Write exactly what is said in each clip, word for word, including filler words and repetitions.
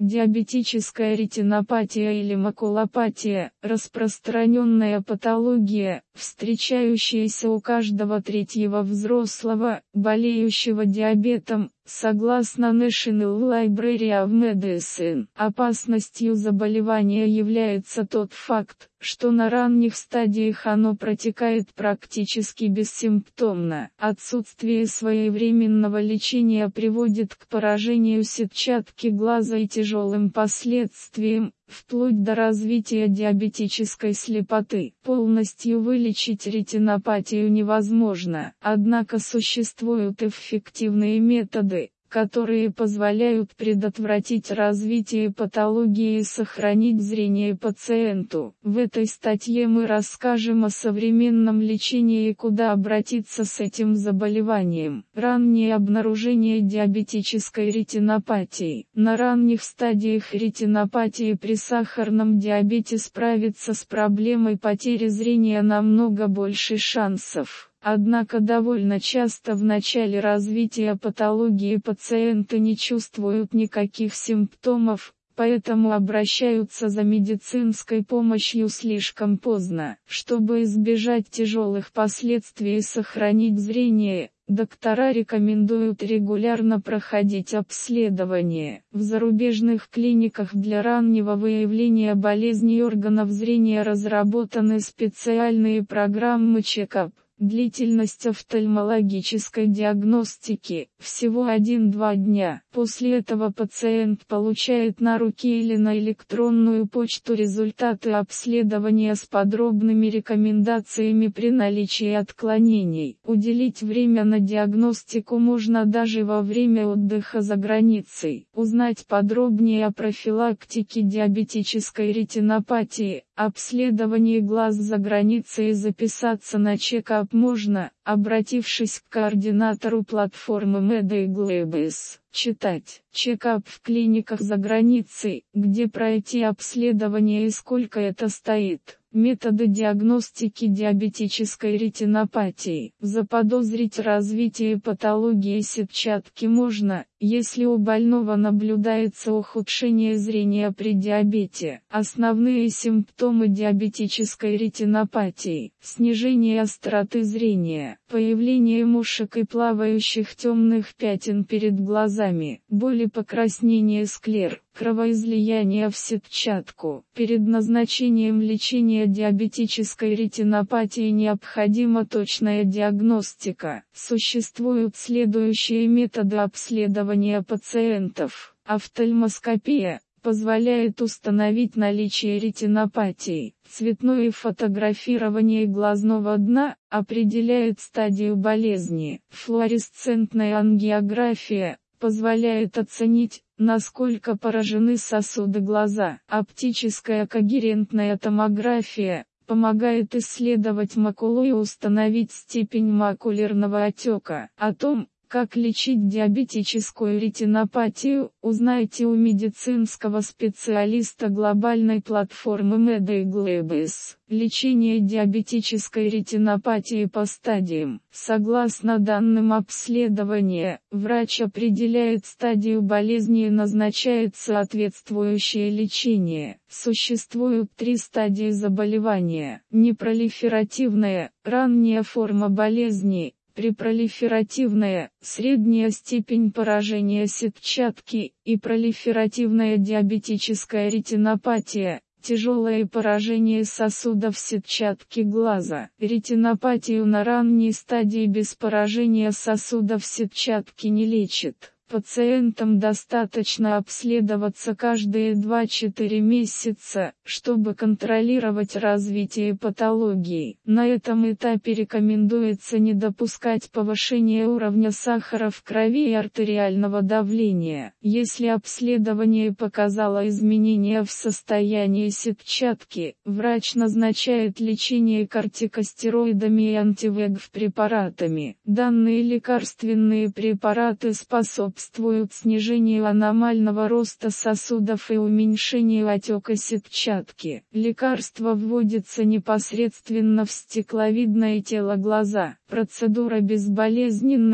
Диабетическая ретинопатия или макулопатия – распространенная патология, встречающаяся у каждого третьего взрослого, болеющего диабетом, согласно National Library of Medicine. Опасностью заболевания является тот факт, что на ранних стадиях оно протекает практически бессимптомно. Отсутствие своевременного лечения приводит к поражению сетчатки глаза и тяжелым последствиям, вплоть до развития диабетической слепоты. Полностью вылечить ретинопатию невозможно, однако существуют эффективные методы, которые позволяют предотвратить развитие патологии и сохранить зрение пациенту. В этой статье мы расскажем о современном лечении и куда обратиться с этим заболеванием. Раннее обнаружение диабетической ретинопатии. На ранних стадиях ретинопатии при сахарном диабете справиться с проблемой потери зрения намного больше шансов. Однако довольно часто в начале развития патологии пациенты не чувствуют никаких симптомов, поэтому обращаются за медицинской помощью слишком поздно. Чтобы избежать тяжелых последствий и сохранить зрение, доктора рекомендуют регулярно проходить обследование. В зарубежных клиниках для раннего выявления болезней органов зрения разработаны специальные программы чекап. Длительность офтальмологической диагностики – всего один-два дня. После этого пациент получает на руки или на электронную почту результаты обследования с подробными рекомендациями при наличии отклонений. Уделить время на диагностику можно даже во время отдыха за границей. Узнать подробнее о профилактике диабетической ретинопатии, обследовании глаз за границей и записаться на чекап можно, обратившись к координатору платформы MedEglebis. Читать. Чекап в клиниках за границей, где пройти обследование и сколько это стоит. Методы диагностики диабетической ретинопатии. Заподозрить развитие патологии сетчатки можно, если у больного наблюдается ухудшение зрения при диабете. Основные симптомы диабетической ретинопатии: снижение остроты зрения, появление мушек и плавающих темных пятен перед глазами, боль и покраснение склер, кровоизлияние в сетчатку. Перед назначением лечения диабетической ретинопатии необходима точная диагностика. Существуют следующие методы обследования пациентов. Офтальмоскопия позволяет установить наличие ретинопатии. Цветное фотографирование глазного дна определяет стадию болезни. Флуоресцентная ангиография позволяет оценить, насколько поражены сосуды глаза. Оптическая когерентная томография помогает исследовать макулу и установить степень макулярного отека. О том, как лечить диабетическую ретинопатию, узнайте у медицинского специалиста глобальной платформы MedEglebis. Лечение диабетической ретинопатии по стадиям. Согласно данным обследования, врач определяет стадию болезни и назначает соответствующее лечение. Существуют три стадии заболевания: непролиферативная, ранняя форма болезни, препролиферативная, средняя степень поражения сетчатки, и пролиферативная диабетическая ретинопатия, тяжелое поражение сосудов сетчатки глаза. Ретинопатию на ранней стадии без поражения сосудов сетчатки не лечат. Пациентам достаточно обследоваться каждые два-четыре месяца, чтобы контролировать развитие патологии. На этом этапе рекомендуется не допускать повышения уровня сахара в крови и артериального давления. Если обследование показало изменения в состоянии сетчатки, врач назначает лечение кортикостероидами и антивегф препаратами. Данные лекарственные препараты способствуют способствуют снижению аномального роста сосудов и уменьшению отека сетчатки. Лекарство вводится непосредственно в стекловидное тело глаза. Процедура безболезненная,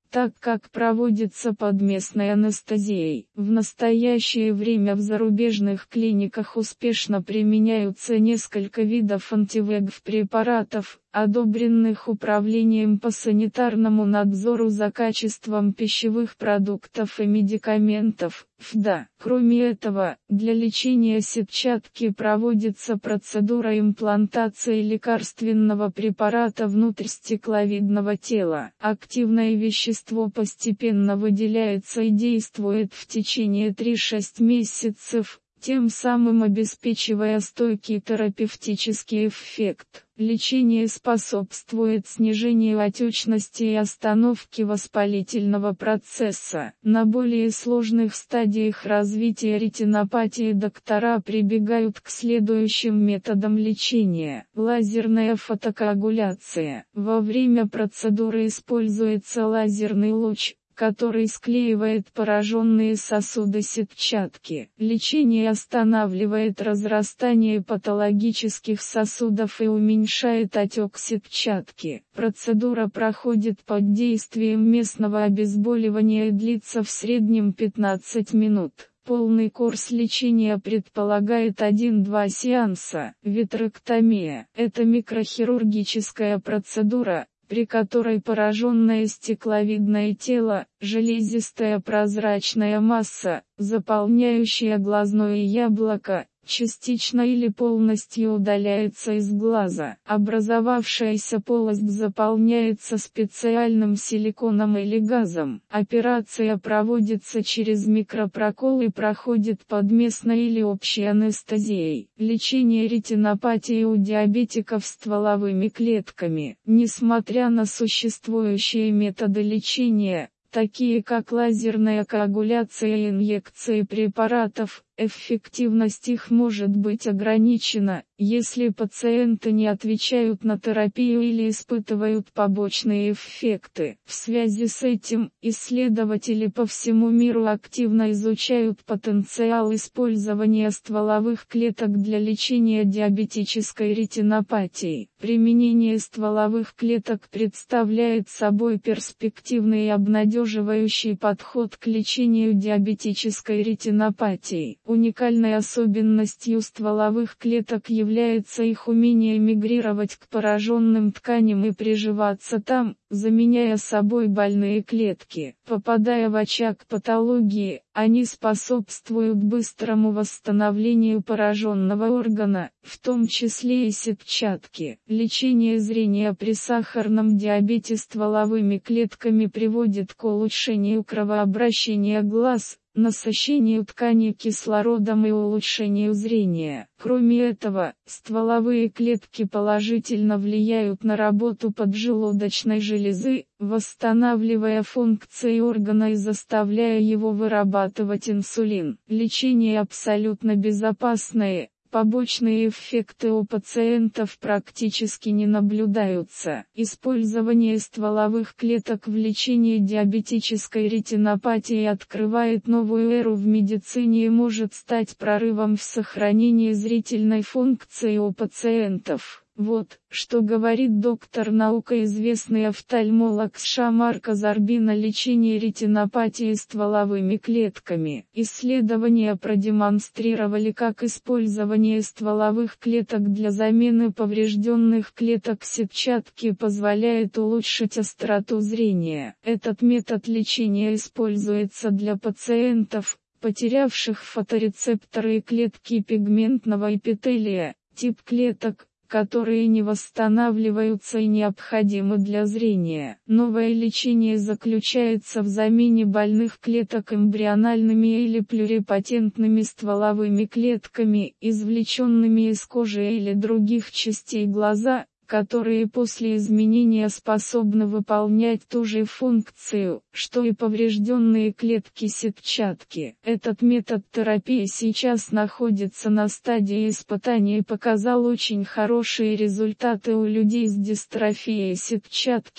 так как проводится под местной анестезией. В настоящее время в зарубежных клиниках успешно применяются несколько видов антивегов препаратов, одобренных Управлением по санитарному надзору за качеством пищевых продуктов и медикаментов, эф ди а. Кроме этого, для лечения сетчатки проводится процедура имплантации лекарственного препарата внутрь стекловидного тела. Активное вещество постепенно выделяется и действует в течение три-шесть месяцев, тем самым обеспечивая стойкий терапевтический эффект. Лечение способствует снижению отечности и остановке воспалительного процесса. На более сложных стадиях развития ретинопатии доктора прибегают к следующим методам лечения. Лазерная фотокоагуляция. Во время процедуры используется лазерный луч, который склеивает пораженные сосуды сетчатки. Лечение останавливает разрастание патологических сосудов и уменьшает отек сетчатки. Процедура проходит под действием местного обезболивания и длится в среднем пятнадцать минут. Полный курс лечения предполагает один-два сеанса. Витрэктомия – это микрохирургическая процедура, при которой пораженное стекловидное тело, железистая прозрачная масса, заполняющая глазное яблоко, частично или полностью удаляется из глаза. Образовавшаяся полость заполняется специальным силиконом или газом. Операция проводится через микропрокол и проходит под местной или общей анестезией. Лечение ретинопатии у диабетиков стволовыми клетками. Несмотря на существующие методы лечения, такие как лазерная коагуляция и инъекции препаратов, эффективность их может быть ограничена, если пациенты не отвечают на терапию или испытывают побочные эффекты. В связи с этим, исследователи по всему миру активно изучают потенциал использования стволовых клеток для лечения диабетической ретинопатии. Применение стволовых клеток представляет собой перспективный и обнадеживающий подход к лечению диабетической ретинопатии. Уникальной особенностью стволовых клеток является их умение мигрировать к пораженным тканям и приживаться там, заменяя собой больные клетки. Попадая в очаг патологии, они способствуют быстрому восстановлению пораженного органа, в том числе и сетчатки. Лечение зрения при сахарном диабете стволовыми клетками приводит к улучшению кровообращения глаз, насыщению тканей кислородом и улучшению зрения. Кроме этого, стволовые клетки положительно влияют на работу поджелудочной железы, восстанавливая функции органа и заставляя его вырабатывать инсулин. Лечение абсолютно безопасное. Побочные эффекты у пациентов практически не наблюдаются. Использование стволовых клеток в лечении диабетической ретинопатии открывает новую эру в медицине и может стать прорывом в сохранении зрительной функции у пациентов. Вот, что говорит доктор наука, известный офтальмолог США Марко Зарбин о лечении ретинопатии стволовыми клетками. Исследования продемонстрировали, как использование стволовых клеток для замены поврежденных клеток сетчатки позволяет улучшить остроту зрения. Этот метод лечения используется для пациентов, потерявших фоторецепторы и клетки пигментного эпителия, тип клеток, которые не восстанавливаются и необходимы для зрения. Новое лечение заключается в замене больных клеток эмбриональными или плюрипотентными стволовыми клетками, извлеченными из кожи или других частей глаза, которые после изменения способны выполнять ту же функцию, что и поврежденные клетки сетчатки. Этот метод терапии сейчас находится на стадии испытаний и показал очень хорошие результаты у людей с дистрофией сетчатки,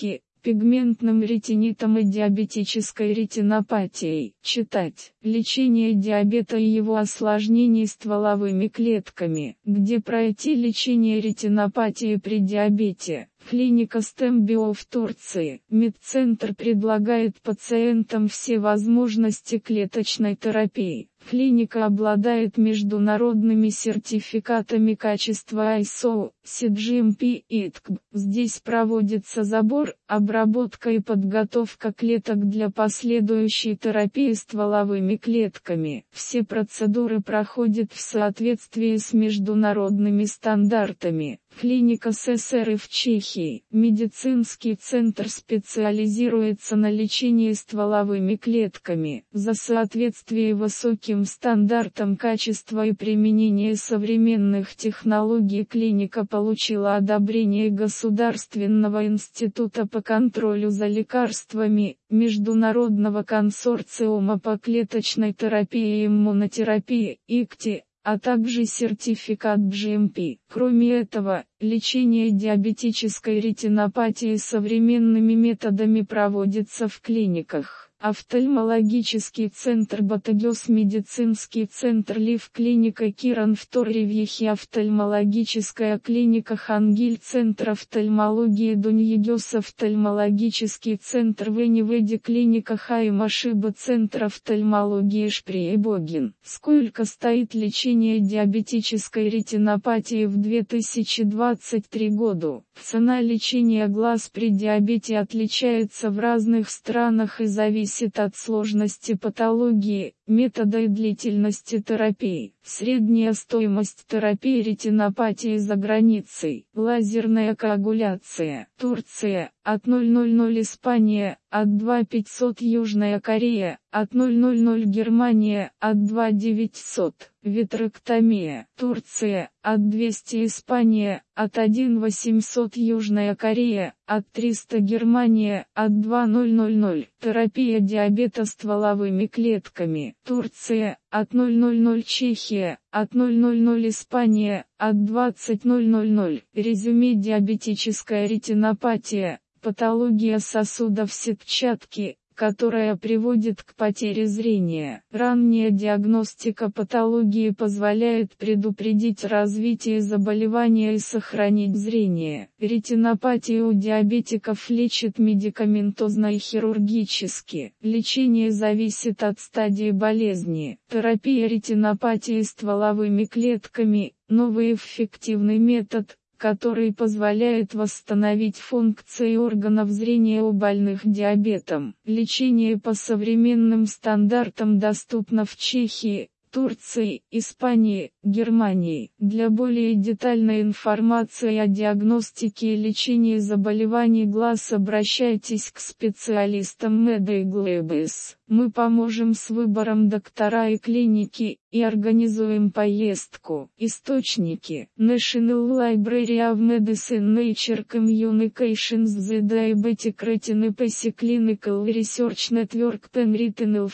пигментным ретинитом и диабетической ретинопатией. Читать. Лечение диабета и его осложнений стволовыми клетками. Где пройти лечение ретинопатии при диабете? Клиника Стембио в Турции. Медцентр предлагает пациентам все возможности клеточной терапии. Клиника обладает международными сертификатами качества ай эс о, си джи эм пи и ай ти си би. Здесь проводится забор, обработка и подготовка клеток для последующей терапии стволовыми клетками. Все процедуры проходят в соответствии с международными стандартами. Клиника ССР в Чехии. Медицинский центр специализируется на лечении стволовыми клетками. За соответствие высоким стандартам качества и применения современных технологий клиника получила одобрение Государственного института по контролю за лекарствами, Международного консорциума по клеточной терапии и иммунотерапии, ай си ти, а также сертификат джи эм пи. Кроме этого, лечение диабетической ретинопатии современными методами проводится в клиниках. Офтальмологический центр Батагёс, медицинский центр Лив, клиника Киран в Торревьехе, офтальмологическая клиника Хангиль, центр офтальмологии Дуньегёс, офтальмологический центр Веневеди, клиника Хаймашиба, центр офтальмологии Шприебогин. Сколько стоит лечение диабетической ретинопатии в две тысячи двадцать третьем году? Цена лечения глаз при диабете отличается в разных странах и зависит от сложности патологии, метода и длительности терапии. Средняя стоимость терапии ретинопатии за границей. Лазерная коагуляция. Турция, от ноль ноль ноль Испания, от два тысячи пятьсот Южная Корея, от ноль ноль ноль Германия, от два тысячи девятьсот. Витрэктомия. Турция, от двести Испания, от один тысяча восемьсот Южная Корея, от триста Германия, от два тысячи ноль. Терапия диабета стволовыми клетками. Турция, от ноль ноль ноль Чехия, от ноль ноль ноль Испания, от двадцать ноль ноль. Резюме: диабетическая ретинопатия, патология сосудов сетчатки, которая приводит к потере зрения. Ранняя диагностика патологии позволяет предупредить развитие заболевания и сохранить зрение. Ретинопатию у диабетиков лечат медикаментозно и хирургически. Лечение зависит от стадии болезни. Терапия ретинопатии стволовыми клетками – новый эффективный метод, который позволяет восстановить функции органов зрения у больных диабетом. Лечение по современным стандартам доступно в Чехии, Турции, Испании, Германии. Для более детальной информации о диагностике и лечении заболеваний глаз обращайтесь к специалистам Медэйглэбэс. Мы поможем с выбором доктора и клиники, и организуем поездку. Источники: National Library of Medicine, Nature Communications, The Diabetic Retinopathy Clinical Research Network, Penretinal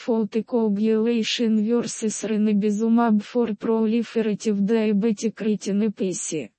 Photocoagulation versus Ranibizumab for Proliferative Diabetic Retinopathy.